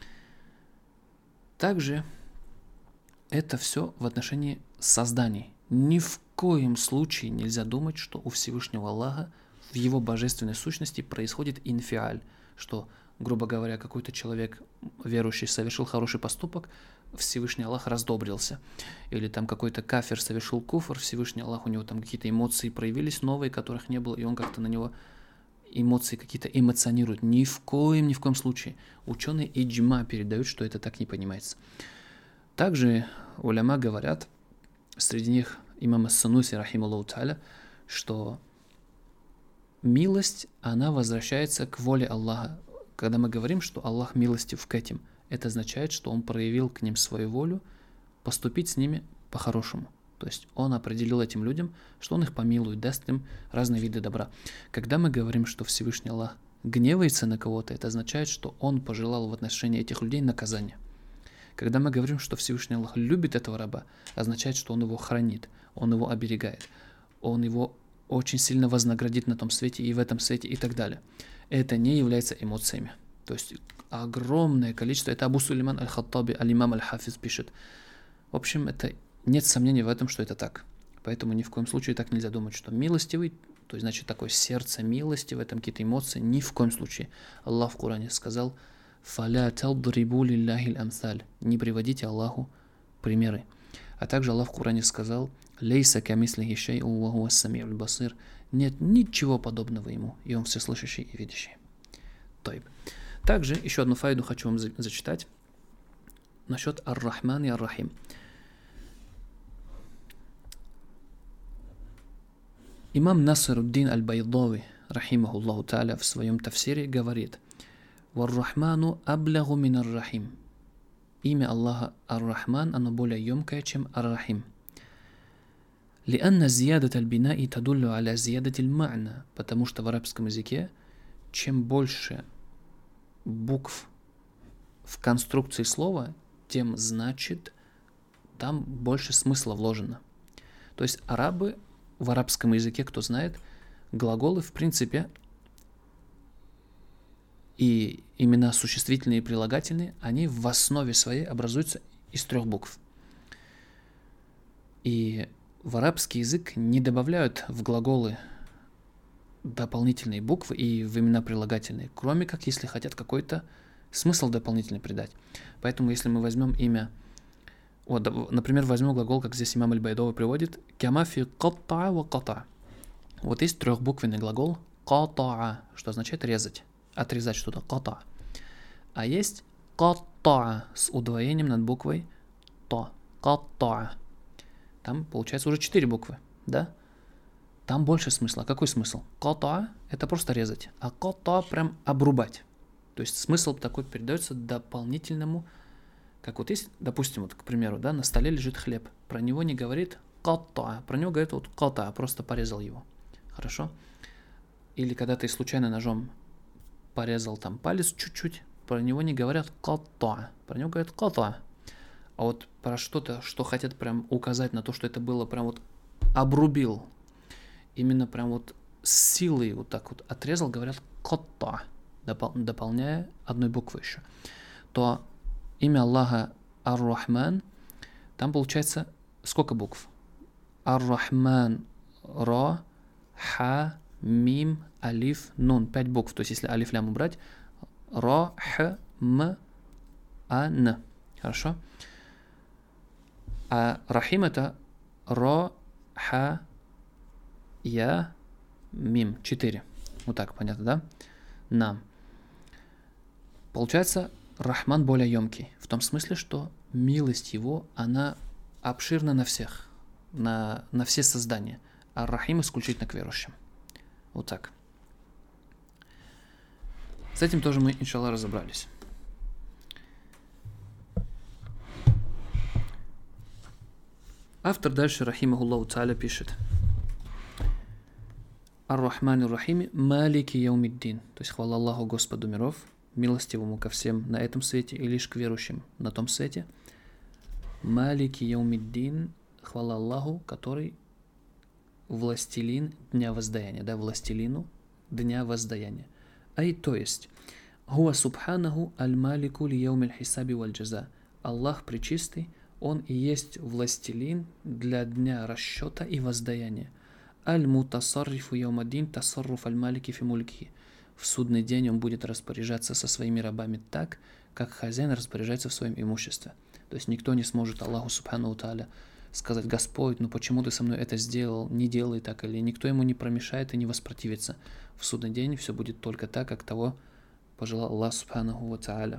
A: Также это все в отношении созданий. Ни в коем случае нельзя думать, что у Всевышнего Аллаха в его божественной сущности происходит инфиаль, что, грубо говоря, какой-то человек, верующий, совершил хороший поступок, Всевышний Аллах раздобрился. Или там какой-то кафир совершил куфр, Всевышний Аллах, у него там какие-то эмоции проявились новые, которых не было, и он как-то на него эмоции какие-то эмоционирует. Ни в коем, ни в коем случае. Ученые иджма передают, что это так не понимается. Также уляма говорят, среди них имам ас-Сануси, рахималлаху та'аля, что милость, она возвращается к воле Аллаха. Когда мы говорим, что Аллах милостив к этим, это означает, что Он проявил к ним свою волю поступить с ними по-хорошему. То есть Он определил этим людям, что Он их помилует, даст им разные виды добра. Когда мы говорим, что Всевышний Аллах гневается на кого-то, это означает, что Он пожелал в отношении этих людей наказания. Когда мы говорим, что Всевышний Аллах любит этого раба, означает, что Он его хранит, Он его оберегает, Он его очень сильно вознаградит на том свете и в этом свете и так далее. Это не является эмоциями. То есть огромное количество, это Абу Сулейман аль-Хаттаби, аль-Имам аль-Хафиз пишет. В общем, это нет сомнений в этом, что это так. Поэтому ни в коем случае так нельзя думать, что милостивый, то есть значит такое сердце милости, в этом какие-то эмоции, ни в коем случае. Аллах в Коране сказал: «Фаля талдрибу лиллахи л-амсаль». Не приводите Аллаху примеры. А также Аллах в Коране сказал: «Лейса камислихи шай'ун ва хуа ас-сами'уль басир». Нет ничего подобного Ему, и Он всеслышащий и видящий. Тойб. Также еще одну файду хочу вам зачитать насчет Ар-Рахман и Ар-Рахим. Имам Насруддин аль-Байдави, рахимахуллаху та'аля, в своем тафсире говорит: «Вар-Рахману аблягу мин ар-Рахим». Имя Аллаха Ар-Рахман, оно более емкое, чем Ар-Рахим. «Лианна зиядат аль-бинай тадуллю аля зиядат аль-ма'на», потому что в арабском языке чем больше букв в конструкции слова, тем значит там больше смысла вложено. То есть арабы в арабском языке, кто знает, глаголы в принципе и имена существительные и прилагательные, они в основе своей образуются из трех букв. И в арабский язык не добавляют в глаголы дополнительные буквы и в имена прилагательные, кроме как если хотят какой-то смысл дополнительный придать. Поэтому если мы возьмем имя, вот, например, возьмем глагол, как здесь имам аль-Байдави приводит, «Камафи каттаа ва ката». Вот есть трехбуквенный глагол «катаа», что означает резать, отрезать что-то, «ката». А есть «каттаа» с удвоением над буквой «то», «каттаа». Там получается уже четыре буквы, да? Там больше смысла. Какой смысл? «Ката» — это просто резать, а «ката» прям обрубать. То есть смысл такой передается дополнительному, как вот есть, допустим, вот, к примеру, да, на столе лежит хлеб, про него не говорит «ката», про него говорит вот «ката», просто порезал его. Хорошо? Или когда ты случайно ножом порезал там палец чуть-чуть, про него не говорят «ката», про него говорят «ката». А вот про что-то, что хотят прям указать на то, что это было прям вот обрубил, именно прям вот с силой вот так вот отрезал, говорят «ката», допол- дополняя одной буквой еще. То имя Аллаха Ар-Рахман, там получается сколько букв? Ар-Рахман, Ра, Ха, Мим, Алиф, Нун. Пять букв. То есть если алиф лям убрать, Ра, Х, М, А, Н. Хорошо? А Рахим это Ра, Ха, Я, Мим. Четыре. Вот так, понятно, да? Нам. Получается, Рахман более емкий. В том смысле, что милость его, она обширна на всех. На, на все создания. А Рахим исключительно к верующим. Вот так. С этим тоже мы, иншаллах, разобрались. Автор дальше, рахимахуллаху та'аля, пишет: Ар-Рахман ар-Рахим, Малики яумиддин. То есть хвала Аллаху, Господу миров, милостивому ко всем на этом свете и лишь к верующим на том свете. Малики яумиддин, хвала Аллаху, который властелин дня воздаяния, да, властелину дня воздаяния. Ай, то есть, хуа субханаху аль-малику ли яумиль хисаби валь джаза. Аллах пречистый, Он и есть властелин для дня расчета и воздаяния. Аль-мутасаррифу яумаддин тасарруф аль-малики фи мульки. В судный день Он будет распоряжаться со своими рабами так, как хозяин распоряжается в своем имуществе. То есть никто не сможет Аллаху субхану тааля сказать: Господь, ну почему ты со мной это сделал, не делай так, или никто ему не промешает и не воспротивится. В судный день все будет только так, как того пожелал Аллах субханаху ва тааля.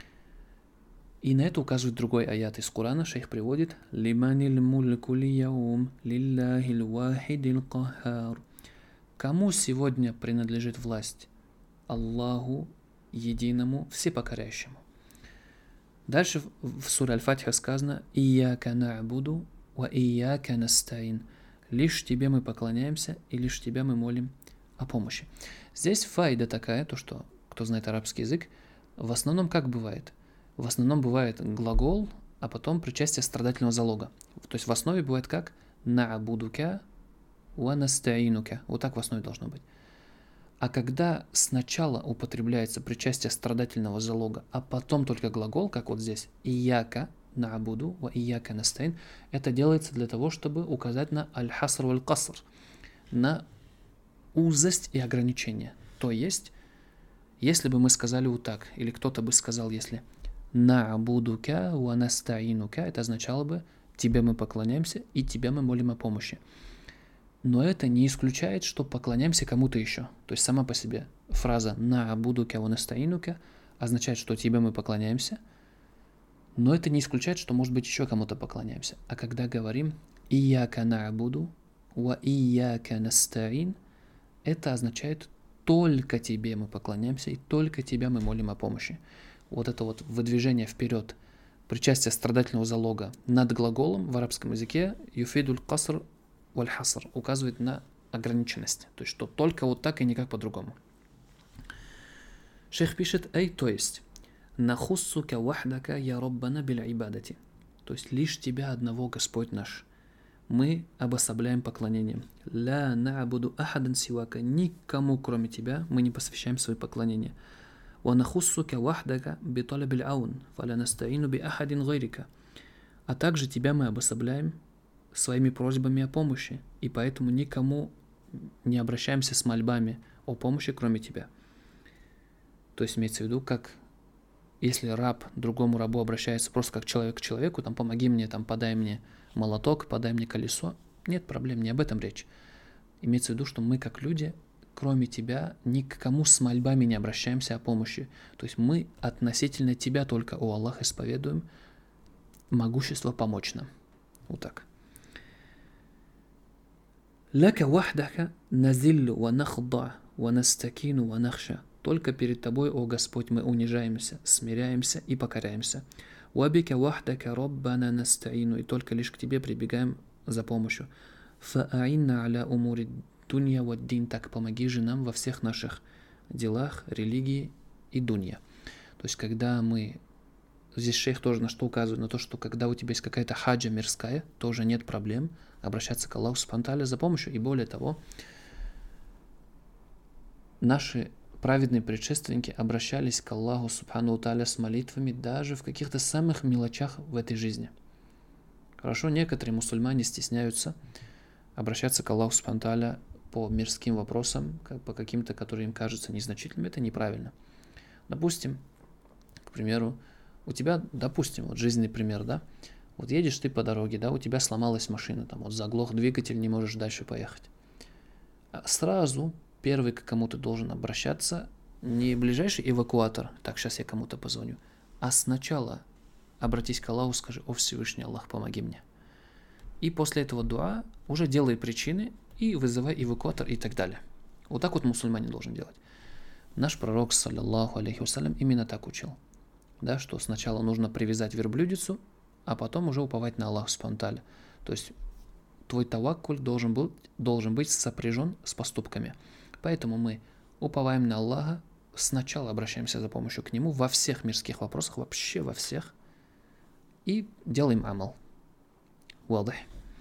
A: И на это указывает другой аят из Корана, шейх приводит: «Лиманил мульку лияум, лиллахил вахидил кахар». Кому сегодня принадлежит власть? Аллаху, единому, всепокоряющему. Дальше в суре Аль-Фатиха сказано: «Ияка на'буду ва ияка настаин». Лишь тебе мы поклоняемся и лишь тебя мы молим о помощи. Здесь файда такая, то что, кто знает арабский язык, в основном как бывает? В основном бывает глагол, а потом причастие страдательного залога. То есть в основе бывает как? «На'будука ва настаинука». Вот так в основе должно быть. А когда сначала употребляется причастие страдательного залога, а потом только глагол, как вот здесь, «Ияка на'буду ва ияка настаин», это делается для того, чтобы указать на аль-хаср валь-каср, на узость и ограничение. То есть, если бы мы сказали вот так, или кто-то бы сказал, если «на'будука ва настаинука», это означало бы «тебе мы поклоняемся и тебя мы молим о помощи». Но это не исключает, что поклоняемся кому-то еще. То есть сама по себе фраза «на'будука ва настаинука» означает, что тебе мы поклоняемся, но это не исключает, что, может быть, еще кому-то поклоняемся. А когда говорим «ияка на'буду ва ияка настаин», это означает «только тебе мы поклоняемся и только тебя мы молим о помощи». Вот это вот выдвижение вперед, причастие страдательного залога над глаголом в арабском языке «юфидуль каср валь-хаср» указывает на ограниченность, то есть что только вот так и никак по-другому. Шейх пишет: «Эй, то есть, нахуссука вахдака я роббана биль ибадати», то есть лишь тебя одного, Господь наш, мы обособляем поклонением. «Ла на'буду ахадан сивака», никому кроме тебя мы не посвящаем свои поклонения. «Ва нахуссука вахдака би талабиль аун, фаля настаину би ахадин гайрика», а также тебя мы обособляем своими просьбами о помощи, и поэтому никому не обращаемся с мольбами о помощи, кроме тебя. То есть имеется в виду, как если раб другому рабу обращается просто как человек к человеку, там помоги мне, там подай мне молоток, подай мне колесо, нет проблем, не об этом речь. Имеется в виду, что мы как люди, кроме тебя, ни к кому с мольбами не обращаемся о помощи. То есть мы относительно тебя только, о Аллах, исповедуем могущество помочь нам. Вот так. «Лака вахдака назиллу ва нахда ва настакину ва нахша». Только перед тобой, о Господь, мы унижаемся, смиряемся и покоряемся. «Ва бика вахдака роббана настаину». И только лишь к тебе прибегаем за помощью. «Фа'инна аля умури дунья ва дин». Так помоги же нам во всех наших делах, религии и дунья. То есть когда мы... Здесь шейх тоже на что указывает, на то, что когда у тебя есть какая-то хаджа мирская, тоже нет проблем обращаться к Аллаху субхану тааля за помощью. И более того, наши праведные предшественники обращались к Аллаху субхану тааля с молитвами даже в каких-то самых мелочах в этой жизни. Хорошо, некоторые мусульмане стесняются обращаться к Аллаху субхану тааля по мирским вопросам, по каким-то, которые им кажутся незначительными. Это неправильно. Допустим, к примеру, у тебя, допустим, вот жизненный пример, да, вот едешь ты по дороге, да, у тебя сломалась машина, там вот заглох двигатель, не можешь дальше поехать. А сразу первый, к кому ты должен обращаться, не ближайший эвакуатор, так, сейчас я кому-то позвоню, а сначала обратись к Аллаху, скажи: «О Всевышний Аллах, помоги мне». И после этого дуа уже делай причины и вызывай эвакуатор и так далее. Вот так вот мусульманин должен делать. Наш пророк, саллаллаху алейхи вассалям, именно так учил. Да, что сначала нужно привязать верблюдицу, а потом уже уповать на Аллаха субхану тааля. То есть твой таваккуль должен, был, должен быть сопряжен с поступками. Поэтому мы уповаем на Аллаха, сначала обращаемся за помощью к Нему во всех мирских вопросах, вообще во всех, и делаем амал. Вадих.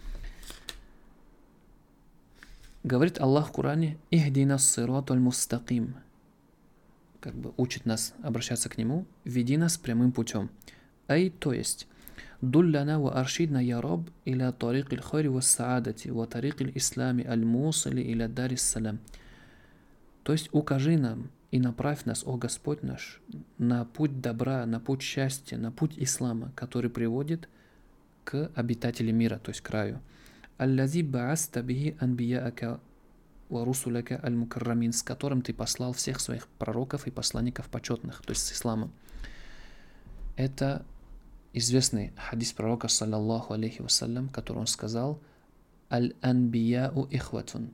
A: Говорит Аллах в Коране: «Ихдина ссираталь мустаким». Как бы учит нас обращаться к Нему: «Веди нас прямым путем». Ай, то есть, «Дулляна ва аршидна я раб иля тарик аль-хайри ва саадати ва тарик аль-ислами аль-мусали иля дарис салам». То есть, укажи нам и направь нас, о Господь наш, на путь добра, на путь счастья, на путь ислама, который приводит к обитателям мира, то есть к раю. «Аллази бааста бихи анбияака ва русуляка аль-мукаррамин», с которым ты послал всех своих пророков и посланников почетных, то есть с исламом. Это известный хадис пророка, саллаллаху алейхи вассалям, который он сказал: «Аль-анбияу ихватун».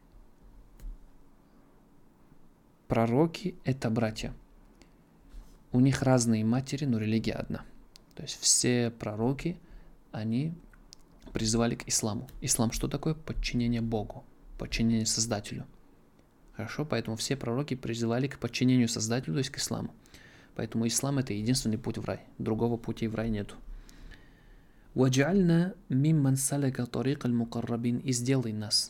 A: Пророки — это братья. У них разные матери, но религия одна. То есть все пророки, они призывали к исламу. Ислам что такое? Подчинение Богу, подчинение Создателю. Хорошо? Поэтому все пророки призывали к подчинению Создателю, то есть к исламу. Поэтому ислам — это единственный путь в рай. Другого пути в рай нету. «Вадж'альна мимман салака тарик аль-мукаррабин», и сделай нас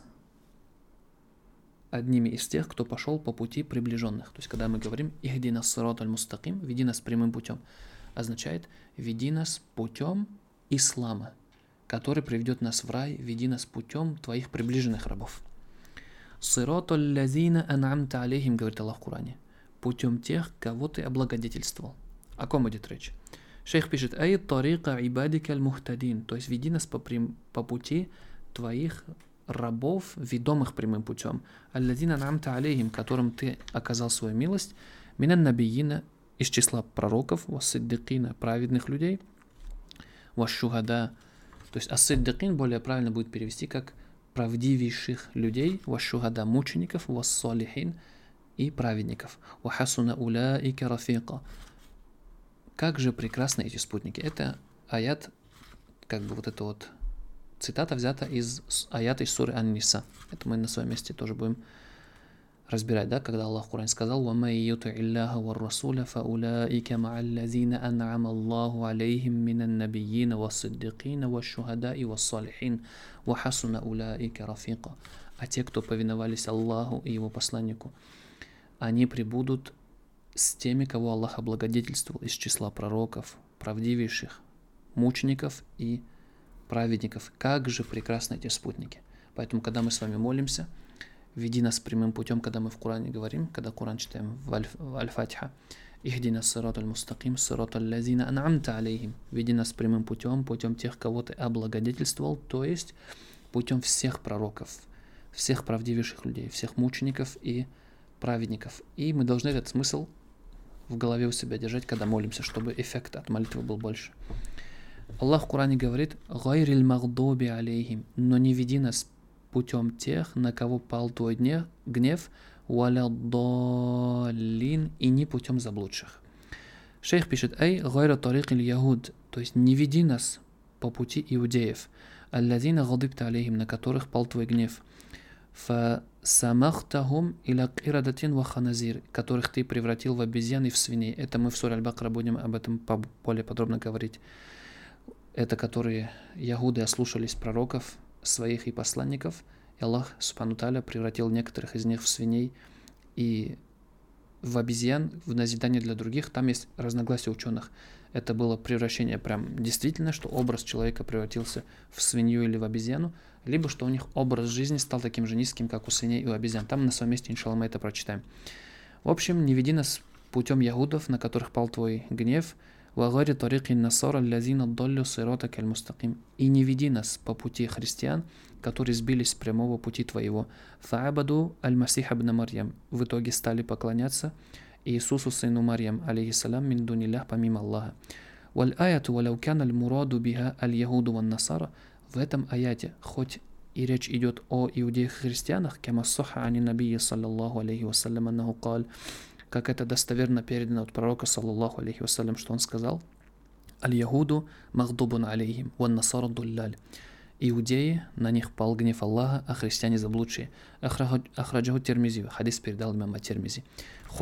A: одними из тех, кто пошел по пути приближенных. То есть, когда мы говорим «Ихдина ссираталь мустаким», веди нас прямым путем, означает веди нас путем ислама, который приведет нас в рай, веди нас путем твоих приближенных рабов. «Ссираталь лазина ан'амта алейхим», говорит Аллах в Коране, путем тех, кого ты облагодетельствовал. О ком идет речь? Шейх пишет: «Ай тарика ибадика аль-мухтадин», то есть веди нас по, прям, по пути твоих рабов, ведомых прямым путем. «Аллазина ан'амта алейхим», которым ты оказал свою милость, минан набиина, из числа пророков, вассиддикина, праведных людей, вашшухада, то есть ас-сиддикин более правильно будет перевести как правдивейших людей, вашшухада, мучеников, вассалихин, и праведников. «Вахасуна улаика рафика». Как же прекрасны эти спутники. Это аят, как бы вот это вот цитата взята из аята из суры Ан-Ниса. Это мы на своем месте тоже будем разбирать, да, когда Аллах в Коране сказал: «Вамай юти Аллаха ва расуля фа улаика ма аллазина ан'ама Аллаху алейхим минан набийина ва сиддикина ва шухадаи ва салихин ва хасуна улаика рафика». А те, кто повиновались Аллаху и Его посланнику, они прибудут с теми, кого Аллах облагодетельствовал из числа пророков, правдивейших, мучеников и праведников. Как же прекрасны эти спутники. Поэтому, когда мы с вами молимся, веди нас прямым путем, когда мы в Коране говорим, когда Коран читаем в, аль, в Аль-Фатиха: «Ихдина ссираталь мустаким, ссираталь лазина ан'амта алейхим», веди нас прямым путем, путем тех, кого ты облагодетельствовал, то есть путем всех пророков, всех правдивейших людей, всех мучеников и праведников. И мы должны этот смысл в голове у себя держать, когда молимся, чтобы эффект от молитвы был больше. Аллах в Коране говорит: «Гайриль магдуби алейхим», но не веди нас путем тех, на кого пал твой гнев, «Валя даллин», и не путем заблудших. Шейх пишет: «Ай гайра тарик аль-яхуд», то есть не веди нас по пути иудеев, «Аллазина гадибта алейхим», на которых пал твой гнев, «Фасамахтахум иля кирадатин ва ханазир», которых ты превратил в обезьян и в свиней. Это мы в суре Аль-Бакара будем об этом более подробно говорить. Это которые ягуды ослушались пророков своих и посланников, и Аллах субхану тааля превратил некоторых из них в свиней и в обезьян, в назидание для других. Там есть разногласия ученых. Это было превращение прям действительно, что образ человека превратился в свинью или в обезьяну, либо что у них образ жизни стал таким же низким, как у свиней и у обезьян. Там на своем месте, иншаллах, мы это прочитаем. В общем, не веди нас путем ягудов, на которых пал твой гнев, и не веди нас по пути христиан, которые сбились с прямого пути твоего. Фа'абаду аль-Масиха ибн Марьям, в итоге стали поклоняться Иисусу сыну Марьям, алейхиссалям, мин дуниллях, помимо Аллаха. Валь аяту валяу кяна аль-мураду биха аль-ягуду ван насара. В этом аяте, хоть и речь идет о иудеях и христианах, кама сахха ани набийя саллаллаху алейхи вассалям аннаху каль, как это достоверно передано от пророка, саллаллаху алейхи вассалям, что он сказал: «Аль-ягуду магдубун алейхим, ван насара дуллаль». Иудеи, на них пал гнев Аллаха, а христиане заблудшие. Ахраджаху Тирмизи, хадис передал имам Тирмизи. Хоть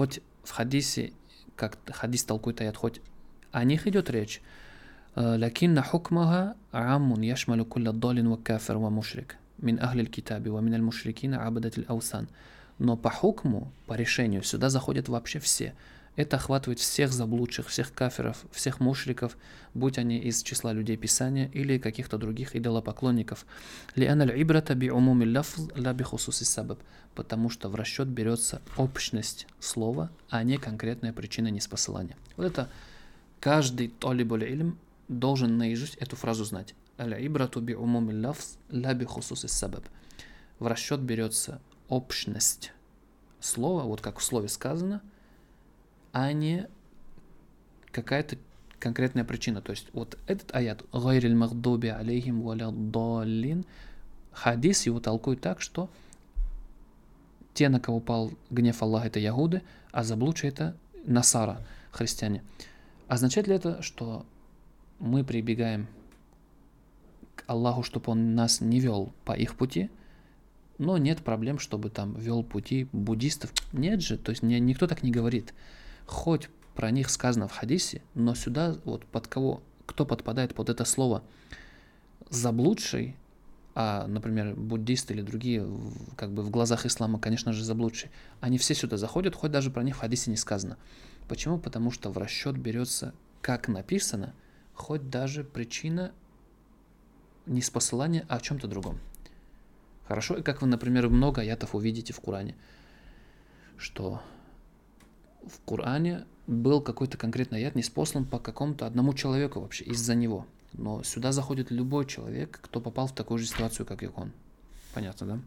A: в хадисе, как хадис толкует аят, хоть о них идет речь, لكن حكمها عام يشمل كل ضال وكافر ومشرك من أهل الكتاب ومن المشركين عبدة الأوثان. Но по хукму, по решению, сюда заходят вообще все. Это охватывает всех заблудших, всех кафиров, всех мушриков, будь они из числа людей Писания или каких-то других идолопоклонников. لأن العبرة بعموم اللفظ لا بخصوص السبب. Потому что в расчет берется общность слова, а не конкретная причина ниспосылания. Вот это каждый талибуль илм должен наизусть эту фразу знать. Аль-ибрату би умуми лафз ла би хусуси сабаб. В расчет берется общность слова, вот как в слове сказано, а не какая-то конкретная причина. То есть вот этот аят «Гайриль магдуби алейхим валя даллин», хадис его толкует так, что те, на кого пал гнев Аллаха, это ягуды, а заблудшие это насара, христиане. Означает ли это, что мы прибегаем к Аллаху, чтобы Он нас не вел по их пути, но нет проблем, чтобы там вел пути буддистов? Нет же, то есть никто так не говорит. Хоть про них сказано в хадисе, но сюда вот под кого, кто подпадает под это слово заблудший, а, например, буддисты или другие, как бы в глазах ислама, конечно же, заблудшие, они все сюда заходят, хоть даже про них в хадисе не сказано. Почему? Потому что в расчет берется, как написано, хоть даже причина не с посылания, а о чем-то другом. Хорошо? И как вы, например, много аятов увидите в Коране, что в Коране был какой-то конкретный аят ниспослан по какому-то одному человеку вообще, из-за него. Но сюда заходит любой человек, кто попал в такую же ситуацию, как и он. Понятно, да?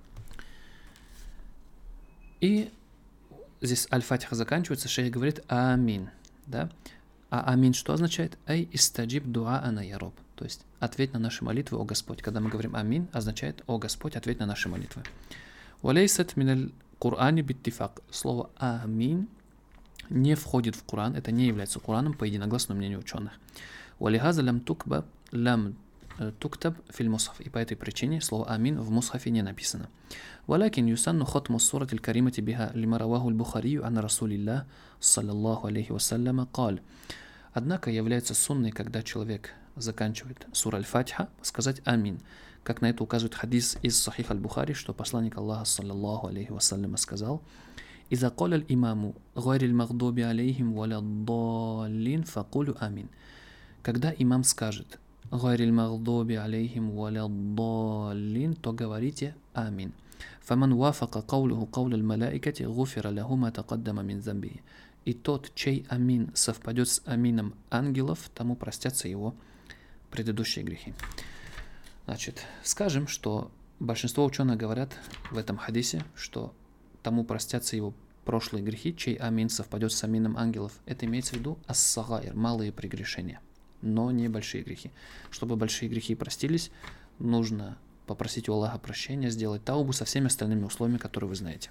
A: И здесь Аль-Фатиха заканчивается, шейх говорит «Амин». Да? А «Амин» что означает? «Ай истаджиб дуаана я роб». То есть «Ответь на наши молитвы, о Господь». Когда мы говорим «Амин», означает «О Господь, ответь на наши молитвы». «Валейсат миналь Кур'ани биттифак». Слово «Амин» не входит в Коран, это не является Кораном по единогласному мнению ученых. «Валихаза лям тукба лям туктаб филь мусхаф». И по этой причине слово «Амин» в мусхафе не написано. «Валякин юсанну хотму сурат аль-каримати биха лима раваху аль-Бухарию ан Расулиллах саллаллаху алейхи вассаляма каль». Однако является сунной, когда человек заканчивает сура аль-Фатиха, сказать «Амин». Как на это указывает хадис из Сахих аль-Бухари, что посланник Аллаха саллаллаху алейхи вассаляма сказал: «Иза каля аль-имаму гайриль магдуби алейхим валя даллин факулю амин». Когда имам скажет «Гайриль магдуби алейхим валя даллин», то говорите «Амин». «Фаман вафака каулуху кауля аль-малаикати гуфира лаху ма тақаддама мин замбихи». И тот, чей амин совпадет с амином ангелов, тому простятся его предыдущие грехи. Значит, скажем, что большинство ученых говорят в этом хадисе, что тому простятся его прошлые грехи, чей амин совпадет с амином ангелов. Это имеется в виду ас-сагайр, малые прегрешения, но не большие грехи. Чтобы большие грехи простились, нужно попросить у Аллаха прощения, сделать таубу со всеми остальными условиями, которые вы знаете.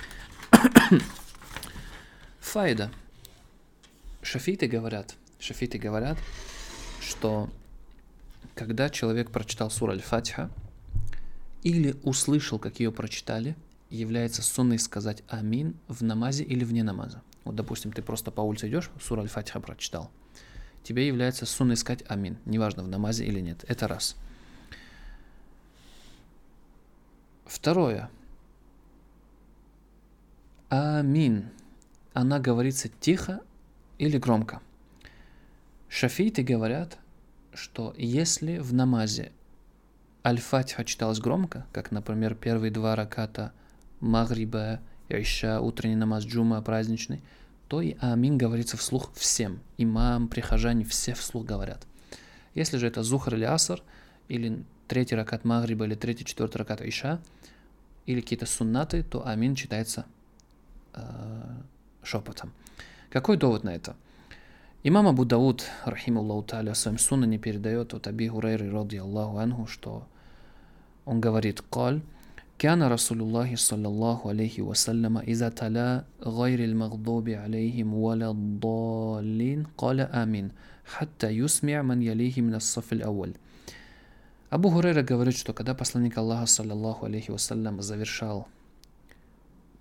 A: Файда. Шафиты говорят, шафиты говорят, что когда человек прочитал суру Аль-Фатиха или услышал, как ее прочитали, является сунной сказать «Амин» в намазе или вне намаза. Вот, допустим, ты просто по улице идешь, суру Аль-Фатиха прочитал, тебе является сунной сказать «Амин», неважно, в намазе или нет. Это раз. Второе. «Амин». Она говорится тихо или громко. Шафииты говорят, что если в намазе Аль-Фатиха читалась громко, как, например, первые два раката Магриба, Иша, утренний намаз Джума, праздничный, то и Амин говорится вслух всем. Имам, прихожане, все вслух говорят. Если же это Зухр или Аср, или третий ракат Магриба, или третий, четвертый ракат Иша, или какие-то суннаты, то Амин читается э, шепотом. Какой довод на это? Имам Абу Дауд, рахимуллаху тааля, в своем сунане передает от Аби Хурайры, ради Аллаху анху, что он говорит: «Каль, кяна Расулуллахи саллаллаху алейхи вассаляма, иза таля гайрил магдуби алейхим валя даллин, каля амин, хатта юсми'а ман ялихи мин ас-саф аль-ауаль». Абу Хурайра говорит, что когда посланник Аллаха саллаллаху алейхи вассалям завершал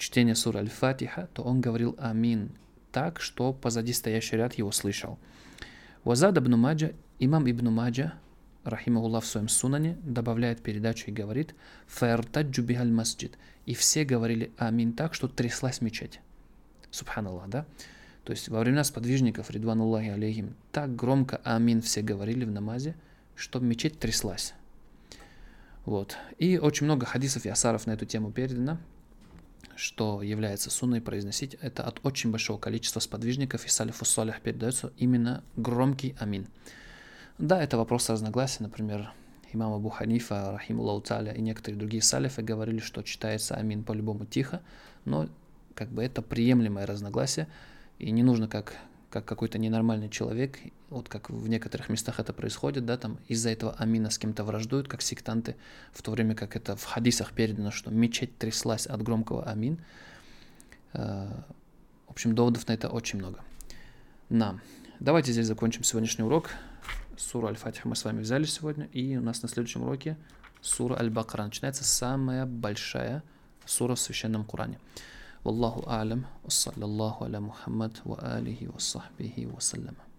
A: чтения суры Аль-Фатиха, то он говорил амин так, что позади стоящий ряд его слышал. Вазад ибн Маджа, имам ибн Маджа, рахимахуллах, в своем сунане добавляет передачу и говорит «Фаэртаджу бихаль масджид». И все говорили амин так, что тряслась мечеть. Субханаллах, да? То есть во времена сподвижников, ридвануллахи алейхим, так громко амин все говорили в намазе, что мечеть тряслась. Вот. И очень много хадисов и асаров на эту тему передано, что является сунной произносить. Это от очень большого количества сподвижников и салифу салих передается именно громкий амин. Да, это вопрос разногласия. Например, имам Абу Ханифа, рахимуллаху тааля, и некоторые другие салифы говорили, что читается амин по-любому тихо, но как бы это приемлемое разногласие, и не нужно как, как какой-то ненормальный человек, вот как в некоторых местах это происходит, да, там из-за этого амина с кем-то враждуют, как сектанты, в то время как это в хадисах передано, что мечеть тряслась от громкого амин. В общем, доводов на это очень много. Нам. Давайте здесь закончим сегодняшний урок. Суру Аль-Фатиха мы с вами взяли сегодня, и у нас на следующем уроке сура Аль-Бакара. Начинается самая большая сура в Священном Коране. Валлаху а'лам, ва саллаллаху аля Мухаммад ва алихи ва сахбихи ва саллама.